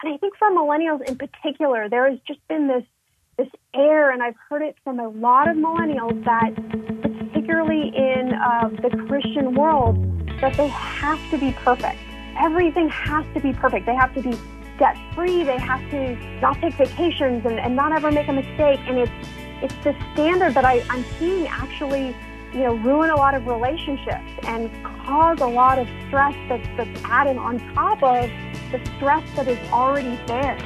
And I think for millennials in particular, there has just been this air, and I've heard it from a lot of millennials, that particularly in the Christian world, that they have to be perfect. Everything has to be perfect. They have to be debt-free. They have to not take vacations and not ever make a mistake. And it's the standard that I'm seeing actually, ruin a lot of relationships and cause a lot of stress that's added on top of the stress that is already there.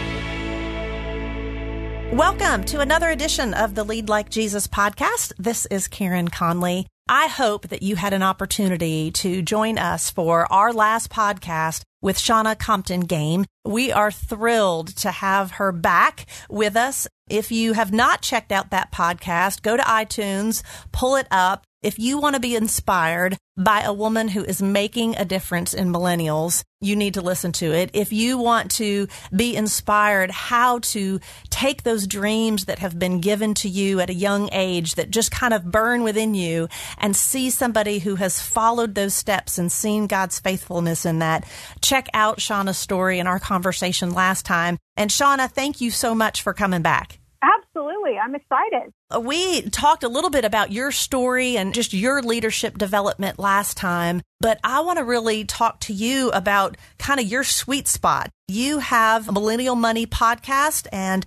Welcome to another edition of the Lead Like Jesus podcast. This is Karen Conley. I hope that you had an opportunity to join us for our last podcast with Shauna Compton-Game. We are thrilled to have her back with us. If you have not checked out that podcast, go to iTunes, pull it up. If you want to be inspired by a woman who is making a difference in millennials, you need to listen to it. If you want to be inspired how to take those dreams that have been given to you at a young age that just kind of burn within you and see somebody who has followed those steps and seen God's faithfulness in that, check out Shauna's story and our conversation last time. And Shauna, thank you so much for coming back. Absolutely. I'm excited. We talked a little bit about your story and just your leadership development last time, but I want to really talk to you about kind of your sweet spot. You have a Millennial Money podcast and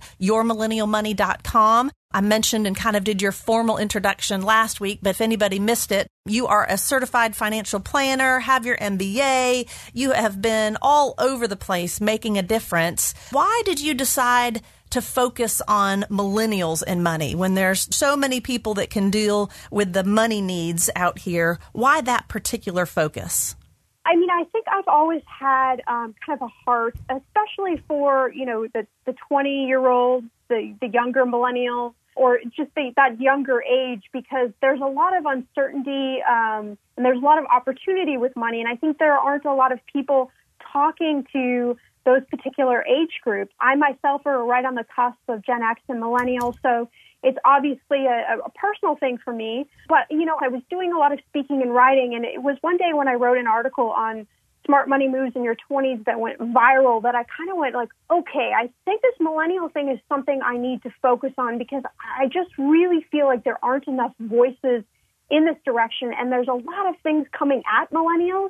yourmillennialmoney.com. I mentioned and kind of did your formal introduction last week, but if anybody missed it, you are a certified financial planner, have your MBA. You have been all over the place making a difference. Why did you decide to focus on millennials and money when there's so many people that can deal with the money needs out here? Why that particular focus? I mean, I think I've always had kind of a heart, especially for, the 20-year-olds, the younger millennials, or just that younger age, because there's a lot of uncertainty and there's a lot of opportunity with money. And I think there aren't a lot of people talking to those particular age groups. I myself are right on the cusp of Gen X and millennials, so it's obviously a personal thing for me. But, I was doing a lot of speaking and writing, and it was one day when I wrote an article on smart money moves in your 20s that went viral that I kind of went like, okay, I think this millennial thing is something I need to focus on, because I just really feel like there aren't enough voices in this direction, and there's a lot of things coming at millennials.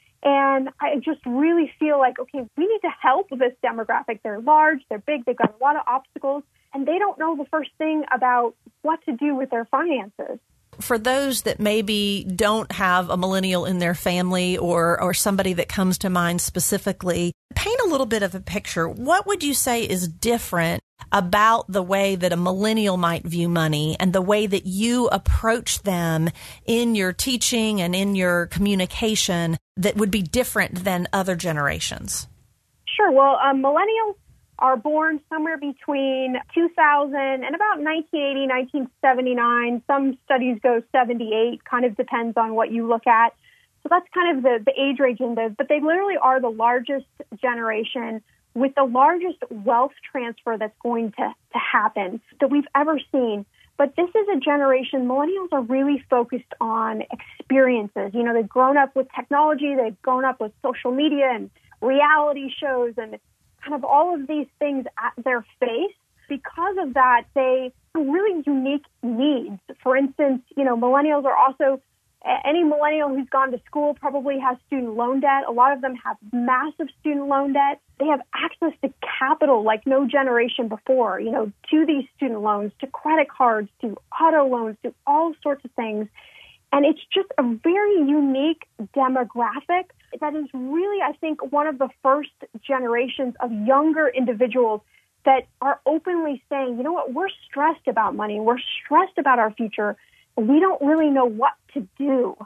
And I just really feel like, okay, we need to help this demographic. They're large, they're big, they've got a lot of obstacles, and they don't know the first thing about what to do with their finances. For those that maybe don't have a millennial in their family or somebody that comes to mind specifically, paint a little bit of a picture. What would you say is different about the way that a millennial might view money and the way that you approach them in your teaching and in your communication that would be different than other generations? Sure. Well, millennials are born somewhere between 2000 and about 1980, 1979. Some studies go 78, kind of depends on what you look at. So that's kind of the age range in those. But they literally are the largest generation with the largest wealth transfer that's going to happen that we've ever seen. But this is a generation, millennials are really focused on experiences. They've grown up with technology, they've grown up with social media and reality shows and kind of all of these things at their face. Because of that, they have really unique needs. For instance, millennials are also, any millennial who's gone to school probably has student loan debt. A lot of them have massive student loan debt. They have access to capital like no generation before, to these student loans, to credit cards, to auto loans, to all sorts of things. And it's just a very unique demographic that is really, I think, one of the first generations of younger individuals that are openly saying, you know what, we're stressed about money, we're stressed about our future, and we don't really know what to do.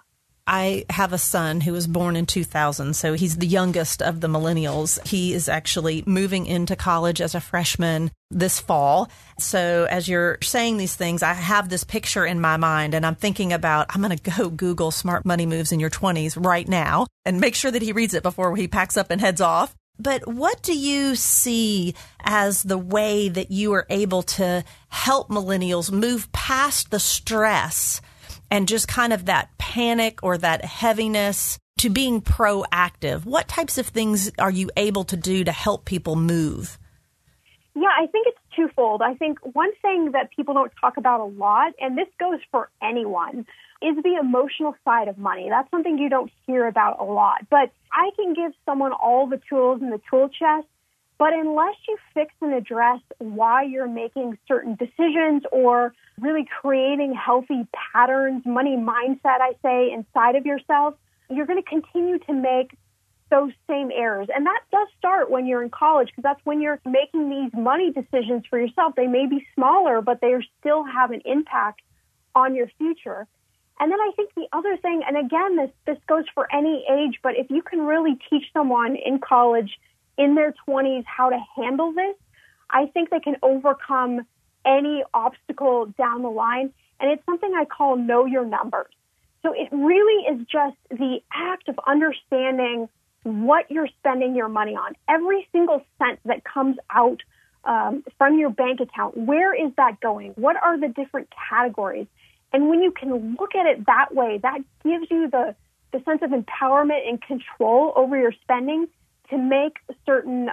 I have a son who was born in 2000, so he's the youngest of the millennials. He is actually moving into college as a freshman this fall. So as you're saying these things, I have this picture in my mind, and I'm thinking about, I'm going to go Google smart money moves in your 20s right now and make sure that he reads it before he packs up and heads off. But what do you see as the way that you are able to help millennials move past the stress and just kind of that panic or that heaviness to being proactive, what types of things are you able to do to help people move? Yeah, I think it's twofold. I think one thing that people don't talk about a lot, and this goes for anyone, is the emotional side of money. That's something you don't hear about a lot. But I can give someone all the tools in the tool chest, but unless you fix and address why you're making certain decisions or really creating healthy patterns, money mindset, I say, inside of yourself, you're going to continue to make those same errors. And that does start when you're in college, because that's when you're making these money decisions for yourself. They may be smaller, but they still have an impact on your future. And then I think the other thing, and again, this goes for any age, but if you can really teach someone in college in their 20s how to handle this, I think they can overcome any obstacle down the line. And it's something I call know your numbers. So it really is just the act of understanding what you're spending your money on. Every single cent that comes out from your bank account, where is that going? What are the different categories? And when you can look at it that way, that gives you the sense of empowerment and control over your spending to make certain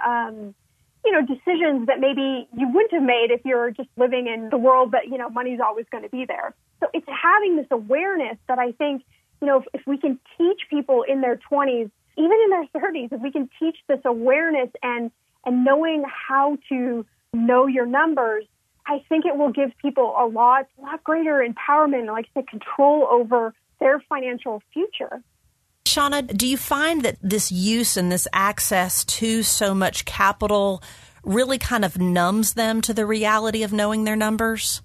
decisions that maybe you wouldn't have made if you're just living in the world that, money's always going to be there. So it's having this awareness that I think, if we can teach people in their 20s, even in their 30s, if we can teach this awareness and knowing how to know your numbers, I think it will give people a lot greater empowerment, like I said, control over their financial future. Shauna, do you find that this use and this access to so much capital really kind of numbs them to the reality of knowing their numbers?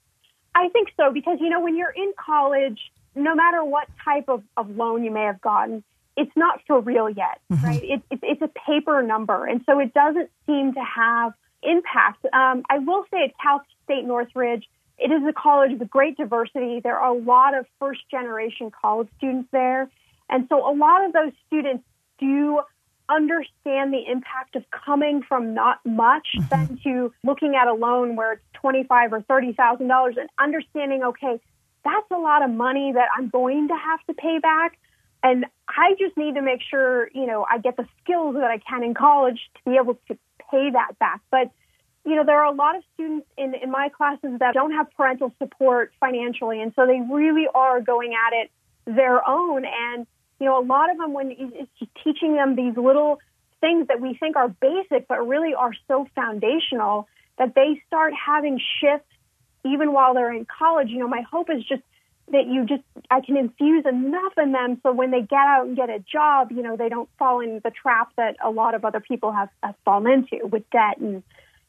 I think so, because, when you're in college, no matter what type of loan you may have gotten, it's not for real yet, right? It's a paper number, and so it doesn't seem to have impact. I will say at Cal State Northridge, it is a college with great diversity. There are a lot of first-generation college students there, and so a lot of those students do understand the impact of coming from not much than to looking at a loan where it's $25,000 or $30,000 and understanding, okay, that's a lot of money that I'm going to have to pay back. And I just need to make sure, I get the skills that I can in college to be able to pay that back. But, there are a lot of students in my classes that don't have parental support financially. And so they really are going at it their own. And, a lot of them, when it's just teaching them these little things that we think are basic, but really are so foundational that they start having shifts even while they're in college. My hope is just that I can infuse enough in them so when they get out and get a job, they don't fall into the trap that a lot of other people have fallen into with debt and,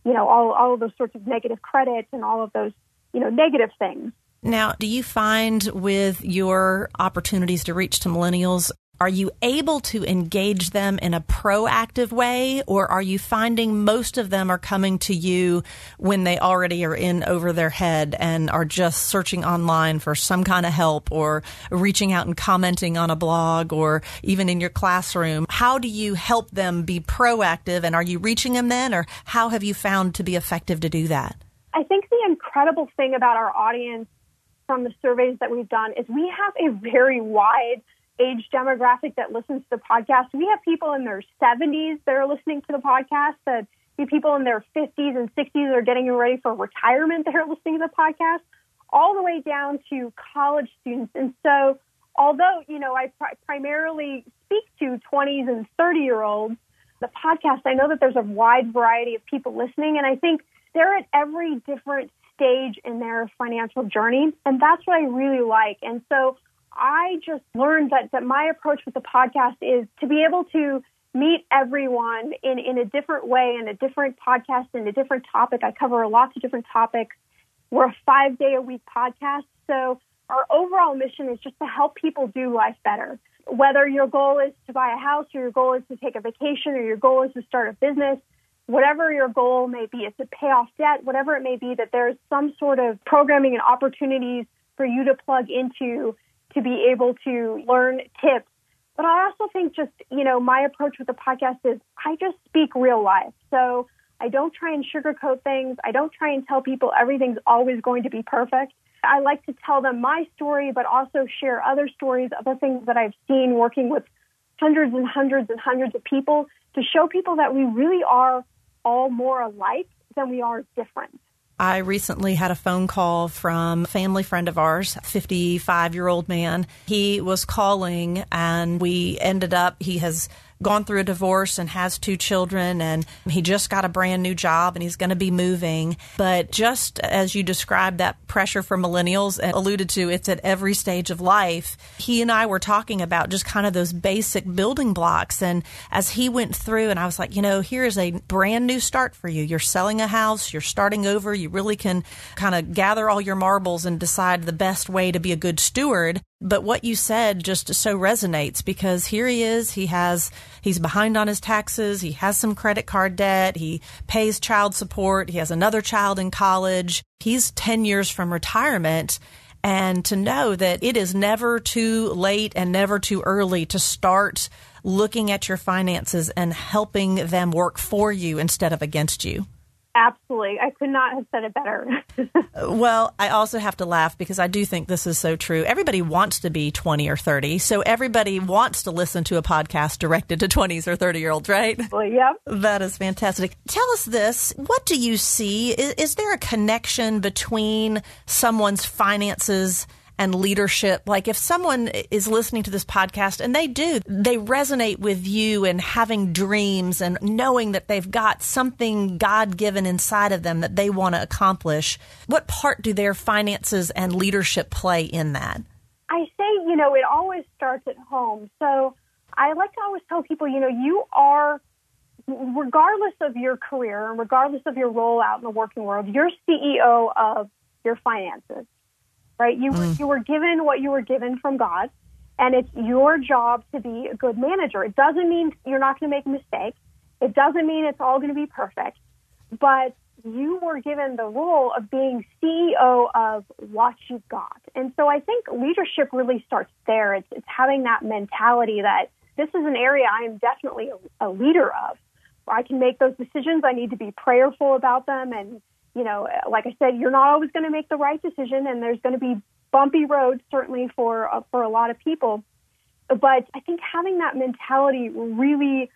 all of those sorts of negative credits and all of those, negative things. Now, do you find with your opportunities to reach to millennials, are you able to engage them in a proactive way, or are you finding most of them are coming to you when they already are in over their head and are just searching online for some kind of help or reaching out and commenting on a blog or even in your classroom? How do you help them be proactive, and are you reaching them then, or how have you found to be effective to do that? I think the incredible thing about our audience from the surveys that we've done is we have a very wide age demographic that listens to the podcast. We have people in their 70s that are listening to the podcast, that we have people in their 50s and 60s that are getting ready for retirement that are listening to the podcast, all the way down to college students. And so although, I primarily speak to 20s and 30-year-olds, the podcast, I know that there's a wide variety of people listening, and I think they're at every different stage in their financial journey, and that's what I really like. And so I just learned that my approach with the podcast is to be able to meet everyone in a different way, in a different podcast, in a different topic. I cover lots of different topics. We're a 5-day-a-week podcast, so our overall mission is just to help people do life better. Whether your goal is to buy a house, or your goal is to take a vacation, or your goal is to start a business, whatever your goal may be, is to pay off debt, whatever it may be, that there's some sort of programming and opportunities for you to plug into to be able to learn tips. But I also think just, my approach with the podcast is I just speak real life. So I don't try and sugarcoat things. I don't try and tell people everything's always going to be perfect. I like to tell them my story, but also share other stories, other things that I've seen working with hundreds and hundreds and hundreds of people to show people that we really are all more alike than we are different. I recently had a phone call from a family friend of ours, a 55-year-old man. He was calling, and he has gone through a divorce and has 2 children, and he just got a brand new job, and he's going to be moving. But just as you described that pressure for millennials and alluded to, it's at every stage of life. He and I were talking about just kind of those basic building blocks. And as he went through, and I was like, here is a brand new start for you. You're selling a house, you're starting over. You really can kind of gather all your marbles and decide the best way to be a good steward. But what you said just so resonates, because here he is, he's behind on his taxes, he has some credit card debt, he pays child support, he has another child in college, he's 10 years from retirement. And to know that it is never too late and never too early to start looking at your finances and helping them work for you instead of against you. Absolutely. I could not have said it better. Well, I also have to laugh because I do think this is so true. Everybody wants to be 20 or 30. So everybody wants to listen to a podcast directed to 20s or 30-year-olds, right? Well, yep. That is fantastic. Tell us this. What do you see? Is there a connection between someone's finances and leadership? Like if someone is listening to this podcast and they resonate with you and having dreams and knowing that they've got something God-given inside of them that they want to accomplish, what part do their finances and leadership play in that? I say, it always starts at home. So I like to always tell people, you are, regardless of your career and regardless of your role out in the working world, you're CEO of your finances. Right? You were given what you were given from God, and it's your job to be a good manager. It doesn't mean you're not going to make a mistake. It doesn't mean it's all going to be perfect, but you were given the role of being CEO of what you've got. And so I think leadership really starts there. It's having that mentality that this is an area I am definitely a leader of. Where I can make those decisions. I need to be prayerful about them, and like I said, you're not always going to make the right decision, and there's going to be bumpy roads, certainly for a lot of people. But I think having that mentality really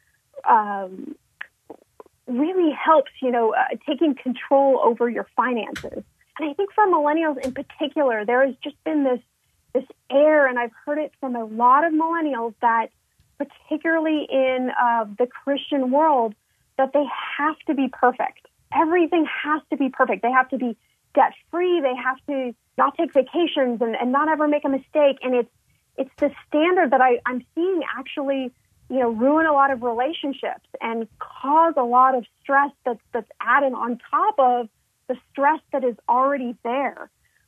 helps, taking control over your finances. And I think for millennials in particular, there has just been this air, and I've heard it from a lot of millennials, that particularly in the Christian world, that they have to be perfect. Everything has to be perfect. They have to be debt-free. They have to not take vacations and not ever make a mistake. And it's the standard that I'm seeing actually, ruin a lot of relationships and cause a lot of stress that's added on top of the stress that is already there,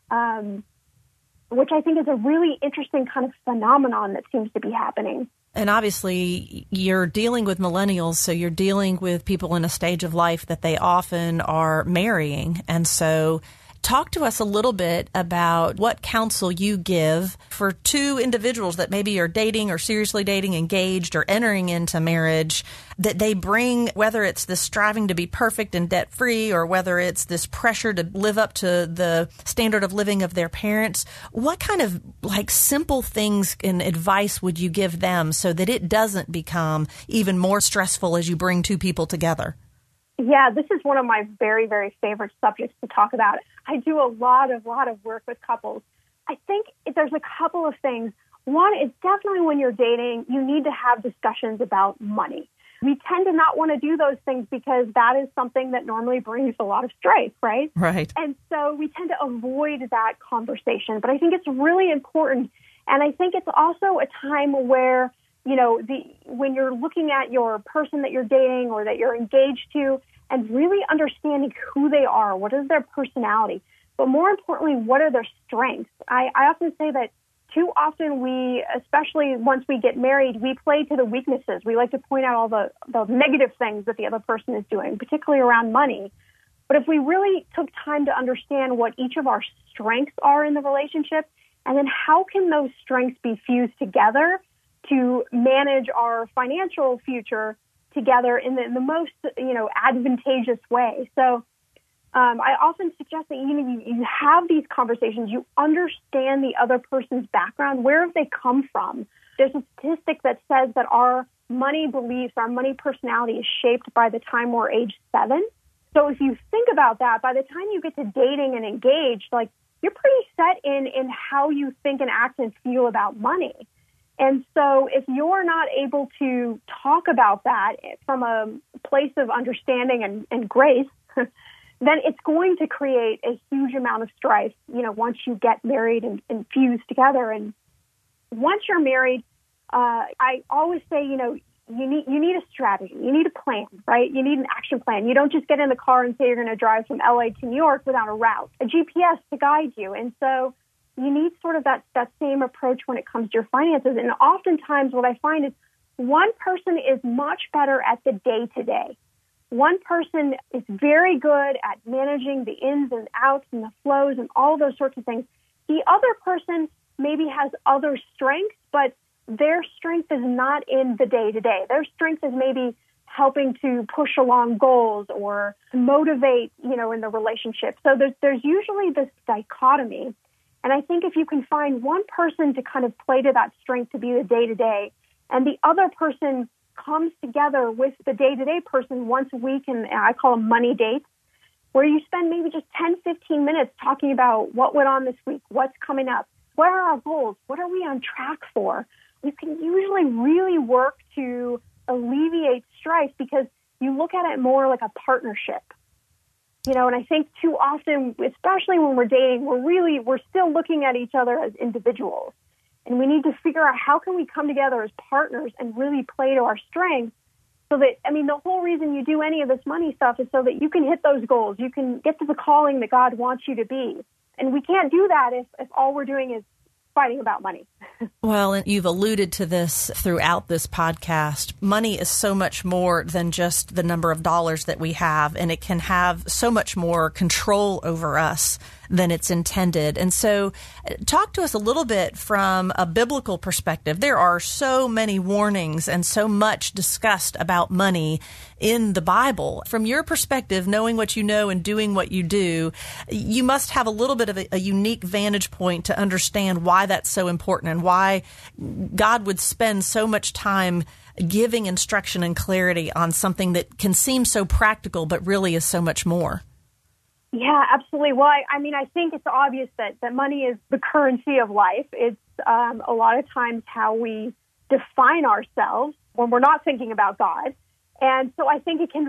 which I think is a really interesting kind of phenomenon that seems to be happening. And obviously, you're dealing with millennials, so you're dealing with people in a stage of life that they often are marrying. And so talk to us a little bit about what counsel you give for 2 individuals that maybe are dating or seriously dating, engaged, or entering into marriage, that they bring, whether it's this striving to be perfect and debt-free, or whether it's this pressure to live up to the standard of living of their parents. What kind of simple things and advice would you give them so that it doesn't become even more stressful as you bring 2 people together? Yeah, this is one of my very, very favorite subjects to talk about. I do a lot of work with couples. I think there's a couple of things. One is definitely when you're dating, you need to have discussions about money. We tend to not want to do those things because that is something that normally brings a lot of strife, right? Right. And so we tend to avoid that conversation. But I think it's really important. And I think it's also a time where, when you're looking at your person that you're dating or that you're engaged to, and really understanding who they are, what is their personality, but more importantly, what are their strengths? I often say that too often we, especially once we get married, we play to the weaknesses. We like to point out all the negative things that the other person is doing, particularly around money. But if we really took time to understand what each of our strengths are in the relationship, and then how can those strengths be fused together to manage our financial future together in the most, advantageous way. So I often suggest that you have these conversations, you understand the other person's background, where have they come from, There's a statistic that says that our money beliefs, our money personality is shaped by the time we're age 7. So if you think about that, by the time you get to dating and engaged, like, you're pretty set in how you think and act and feel about money. And so if you're not able to talk about that from a place of understanding and grace, then it's going to create a huge amount of strife, once you get married and fuse together. And once you're married, I always say, you need a strategy. You need a plan, right? You need an action plan. You don't just get in the car and say you're going to drive from LA to New York without a route, a GPS to guide you. And so you need sort of that same approach when it comes to your finances. And oftentimes what I find is one person is much better at the day-to-day. One person is very good at managing the ins and outs and the flows and all those sorts of things. The other person maybe has other strengths, but their strength is not in the day-to-day. Their strength is maybe helping to push along goals or motivate, in the relationship. So there's usually this dichotomy. And I think if you can find one person to kind of play to that strength to be the day-to-day, and the other person comes together with the day-to-day person once a week, and I call them money dates, where you spend maybe just 10, 15 minutes talking about what went on this week, what's coming up, what are our goals, what are we on track for. You can usually really work to alleviate strife because you look at it more like a partnership. And I think too often, especially when we're dating, we're still looking at each other as individuals. And we need to figure out how can we come together as partners and really play to our strengths so that, the whole reason you do any of this money stuff is so that you can hit those goals. You can get to the calling that God wants you to be. And we can't do that if all we're doing is fighting about money. Well, and you've alluded to this throughout this podcast. Money is so much more than just the number of dollars that we have, and it can have so much more control over us than it's intended. And so talk to us a little bit from a biblical perspective. There are so many warnings and so much discussed about money in the Bible. From your perspective, knowing what you know and doing what you do, you must have a little bit of a unique vantage point to understand why that's so important and why God would spend so much time giving instruction and clarity on something that can seem so practical but really is so much more. Yeah, absolutely. Well, I think it's obvious that money is the currency of life. It's a lot of times how we define ourselves when we're not thinking about God. And so I think it can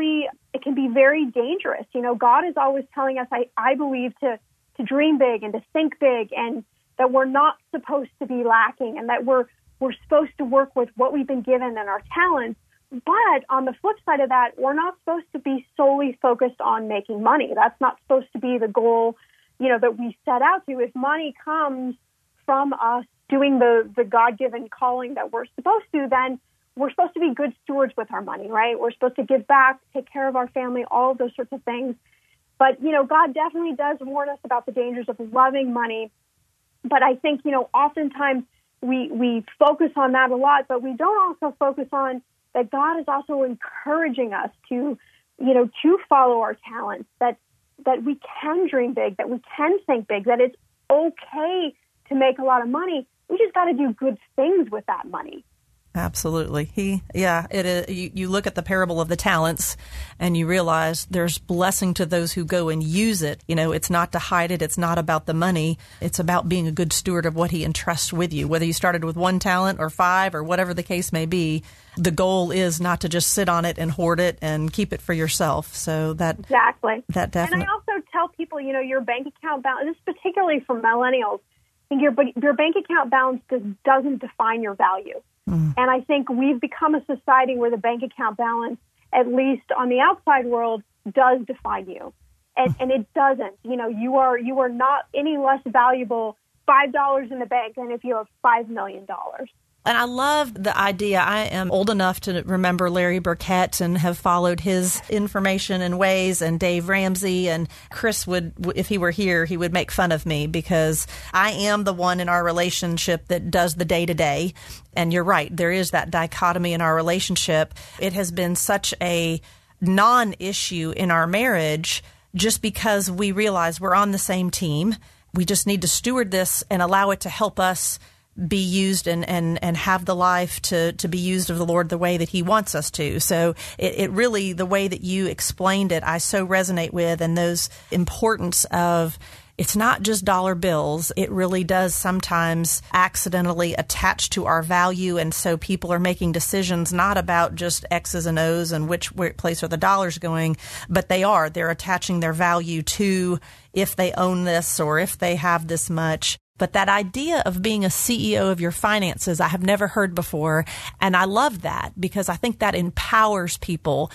be very dangerous. God is always telling us, I believe, to dream big and to think big, and that we're not supposed to be lacking, and that we're supposed to work with what we've been given and our talents. But on the flip side of that, we're not supposed to be solely focused on making money. That's not supposed to be the goal, that we set out to. If money comes from us doing the God-given calling that we're supposed to, then we're supposed to be good stewards with our money, right? We're supposed to give back, take care of our family, all of those sorts of things. But, God definitely does warn us about the dangers of loving money. But I think, oftentimes we focus on that a lot, but we don't also focus on that God is also encouraging us to follow our talents, that we can dream big, that we can think big, that it's okay to make a lot of money. We just got to do good things with that money. Absolutely. It is. You look at the parable of the talents and you realize there's blessing to those who go and use it. It's not to hide it. It's not about the money. It's about being a good steward of what he entrusts with you. Whether you started with 1 talent or 5 or whatever the case may be, the goal is not to just sit on it and hoard it and keep it for yourself. So exactly. That definitely. And I also tell people, your bank account balance, this is particularly for millennials, I think your bank account balance doesn't define your value. And I think we've become a society where the bank account balance, at least on the outside world, does define you. And it doesn't. You are not any less valuable $5 in the bank than if you have $5 million. And I love the idea. I am old enough to remember Larry Burkett and have followed his information and ways, and Dave Ramsey, and Chris would, if he were here, he would make fun of me because I am the one in our relationship that does the day-to-day. And you're right, there is that dichotomy in our relationship. It has been such a non-issue in our marriage just because we realize we're on the same team. We just need to steward this and allow it to help us be used and have the life to be used of the Lord the way that He wants us to. So it really, the way that you explained it, I so resonate with, and those importance of it's not just dollar bills. It really does sometimes accidentally attach to our value. And so people are making decisions not about just X's and O's and which place are the dollars going, but they're attaching their value to if they own this or if they have this much. But that idea of being a CEO of your finances, I have never heard before. And I love that because I think that empowers people.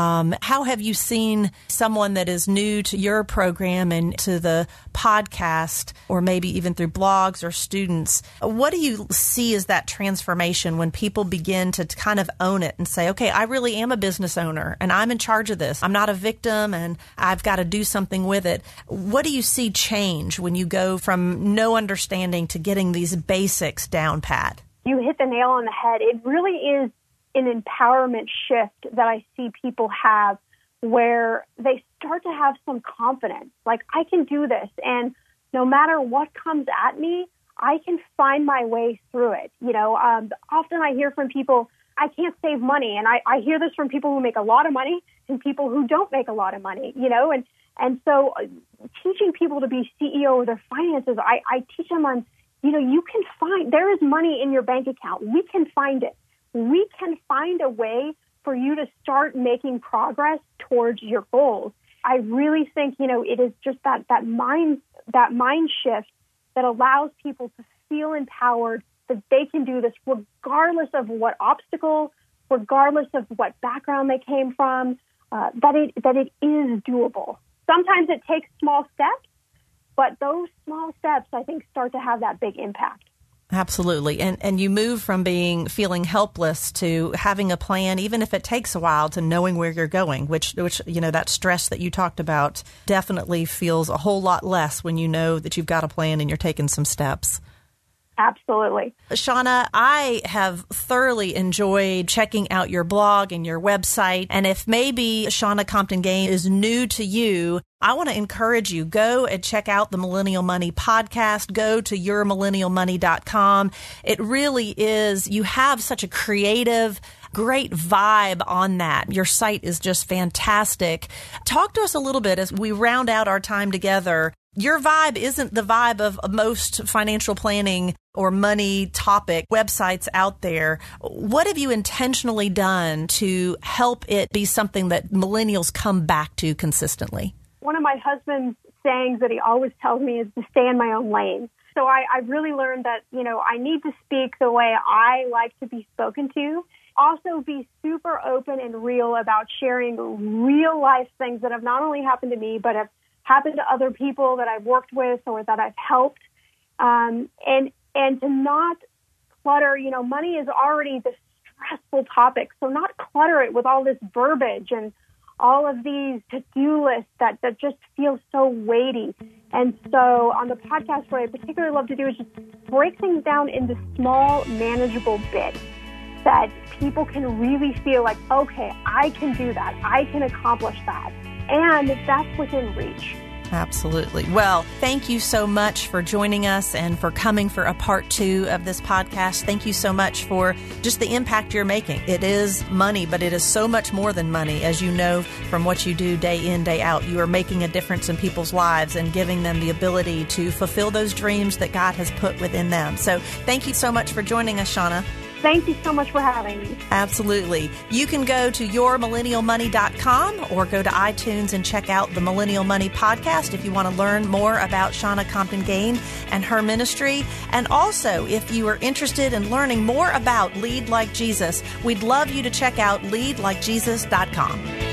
How have you seen someone that is new to your program and to the podcast, or maybe even through blogs or students, what do you see as that transformation when people begin to kind of own it and say, okay, I really am a business owner and I'm in charge of this. I'm not a victim and I've got to do something with it. What do you see change when you go from no understanding to getting these basics down pat? You hit the nail on the head. It really is an empowerment shift that I see people have where they start to have some confidence. Like, I can do this, and no matter what comes at me, I can find my way through it. Often I hear from people, I can't save money. And I hear this from people who make a lot of money and people who don't make a lot of money, and so teaching people to be CEO of their finances, I teach them on, you can find, there is money in your bank account. We can find it. We can find a way for you to start making progress towards your goals. I really think, it is just that mind shift that allows people to feel empowered that they can do this regardless of what obstacle, regardless of what background they came from, that it is doable. Sometimes it takes small steps, but those small steps, I think, start to have that big impact. Absolutely. And you move from feeling helpless to having a plan, even if it takes a while, to knowing where you're going, which that stress that you talked about definitely feels a whole lot less when you know that you've got a plan and you're taking some steps. Absolutely. Shauna, I have thoroughly enjoyed checking out your blog and your website. And if maybe Shawna Compton Gain is new to you, I want to encourage you, go and check out the Millennial Money podcast. Go to yourmillennialmoney.com. It really is, you have such a creative, great vibe on that. Your site is just fantastic. Talk to us a little bit as we round out our time together. Your vibe isn't the vibe of most financial planning or money topic websites out there. What have you intentionally done to help it be something that millennials come back to consistently? One of my husband's sayings that he always tells me is to stay in my own lane. So I really learned that, I need to speak the way I like to be spoken to. Also be super open and real about sharing real life things that have not only happened to me, but have happened to other people that I've worked with or that I've helped. And to not clutter, money is already the stressful topic. So not clutter it with all this verbiage and all of these to-do lists that just feel so weighty. And so on the podcast, what I particularly love to do is just break things down into small, manageable bits that people can really feel like, okay, I can do that. I can accomplish that. And that's within reach. Absolutely. Well, thank you so much for joining us and for coming for a part 2 of this podcast. Thank you so much for just the impact you're making. It is money, but it is so much more than money. As you know from what you do day in, day out, you are making a difference in people's lives and giving them the ability to fulfill those dreams that God has put within them. So thank you so much for joining us, Shawna. Thank you so much for having me. Absolutely. You can go to yourmillennialmoney.com or go to iTunes and check out the Millennial Money podcast if you want to learn more about Shawna Compton Gain and her ministry. And also, if you are interested in learning more about Lead Like Jesus, we'd love you to check out leadlikejesus.com.